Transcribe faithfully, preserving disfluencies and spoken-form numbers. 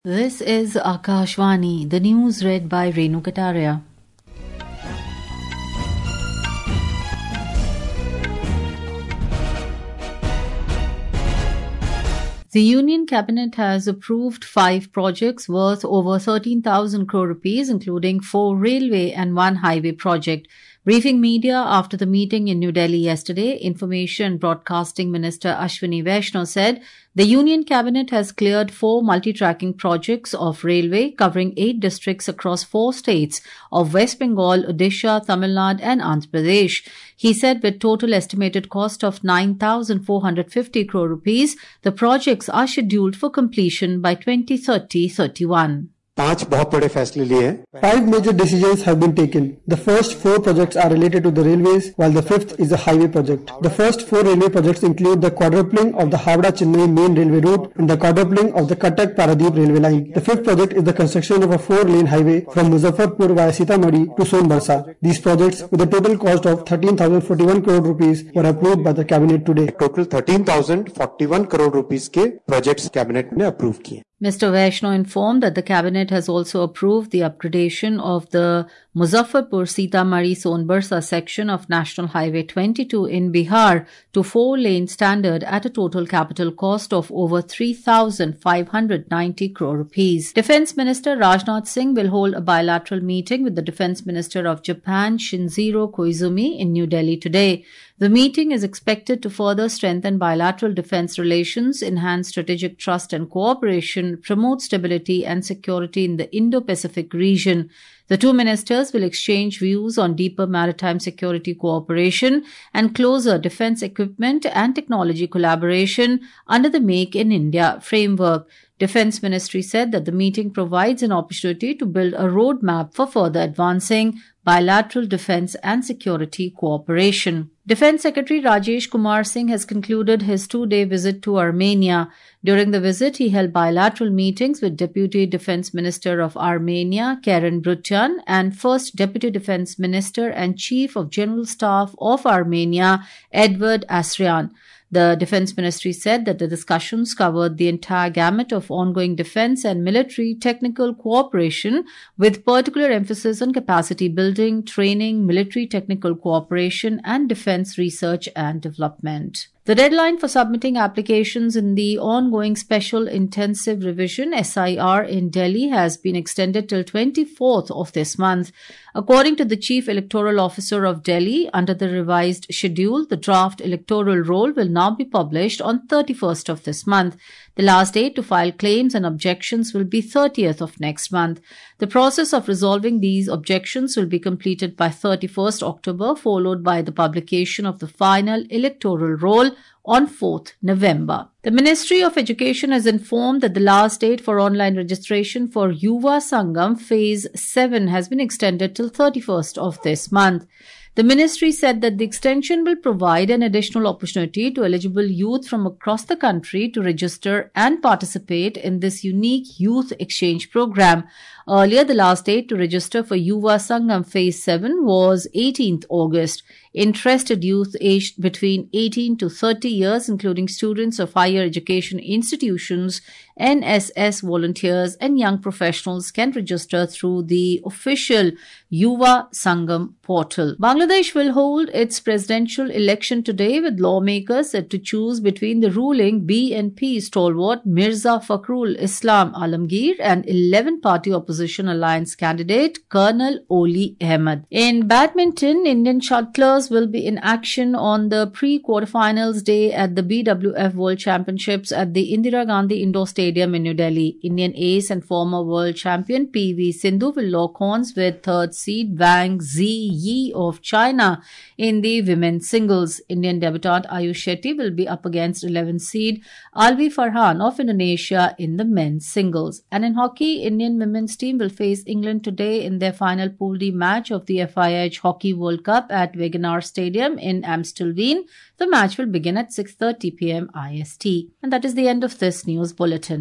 This is Akashvani, the news read by Renu Kataria. The Union Cabinet has approved five projects worth over thirteen thousand crore rupees, including four railway and one highway project. Briefing media after the meeting in New Delhi yesterday, Information and Broadcasting Minister Ashwini Vaishnaw said the Union Cabinet has cleared four multi-tracking projects of railway covering eight districts across four states of West Bengal, Odisha, Tamil Nadu and Andhra Pradesh. He said with total estimated cost of nine thousand four hundred fifty crore rupees, the projects are scheduled for completion by twenty thirty to thirty-one. पांच बहुत बड़े फैसले लिए हैं. Five major decisions have been taken. The first four projects are related to the railways, while the fifth is a highway project. The first four railway projects include the quadrupling of the Howrah-Chennai main railway route and the quadrupling of the Cuttack-Paradip railway line. The fifth project is the construction of a four-lane highway from Muzaffarpur via Sitamarhi to Sonbarsa. These projects, with a total cost of thirteen thousand forty-one crore rupees, were approved by the cabinet today. Total thirteen thousand forty-one crore rupees के projects cabinet ने approve किए. Mister Vaishnaw informed that the cabinet has also approved the upgradation of the Muzaffarpur-Sitamarhi-Sonbarsa section of National Highway twenty-two in Bihar to four-lane standard at a total capital cost of over three thousand five hundred ninety crore rupees. Defence Minister Rajnath Singh will hold a bilateral meeting with the Defence Minister of Japan Shinjiro Koizumi in New Delhi today. The meeting is expected to further strengthen bilateral defence relations, enhance strategic trust and cooperation, promote stability and security in the Indo-Pacific region. The two ministers will exchange views on deeper maritime security cooperation and closer defence equipment and technology collaboration under the Make in India framework. Defence Ministry said that the meeting provides an opportunity to build a roadmap for further advancing bilateral defence and security cooperation. Defence Secretary Rajesh Kumar Singh has concluded his two-day visit to Armenia. During the visit, he held bilateral meetings with Deputy Defence Minister of Armenia, Karen Brutyan, and First Deputy Defence Minister and Chief of General Staff of Armenia, Edward Asryan. The Defence Ministry said that the discussions covered the entire gamut of ongoing defence and military technical cooperation, with particular emphasis on capacity building, training, military technical cooperation, and defence research and development. The deadline for submitting applications in the ongoing Special Intensive Revision S I R in Delhi has been extended till twenty-fourth of this month. According to the Chief Electoral Officer of Delhi, under the revised schedule, the draft electoral roll will now be published on thirty-first of this month. The last date to file claims and objections will be thirtieth of next month. The process of resolving these objections will be completed by thirty-first October, followed by the publication of the final electoral roll on fourth November. The Ministry of Education has informed that the last date for online registration for Yuva Sangam Phase seven has been extended till thirty-first of this month. The ministry said that the extension will provide an additional opportunity to eligible youth from across the country to register and participate in this unique youth exchange program. Earlier, the last date to register for Yuva Sangam Phase seven was eighteenth August. Interested youth aged between eighteen to thirty years, including students of higher education institutions, N S S volunteers and young professionals, can register through the official Yuva Sangam portal. Bangladesh will hold its presidential election today, with lawmakers set to choose between the ruling B N P stalwart Mirza Fakhrul Islam Alamgir and eleven-party opposition alliance candidate Colonel Oli Ahmed. In badminton, Indian shuttlers will be in action on the pre-quarterfinals day at the B W F World Championships at the Indira Gandhi Indoor Stadium in New Delhi. Indian ace and former world champion P V Sindhu will lock horns with third seed Wang Ziyi of China in the women's singles. Indian debutant Ayush Shetty will be up against eleventh seed Alvi Farhan of Indonesia in the men's singles. And in hockey, Indian women's team will face England today in their final Pool D match of the F I H Hockey World Cup at Wegener Stadium in Amstelveen. The match will begin at six thirty p m I S T. And that is the end of this news bulletin.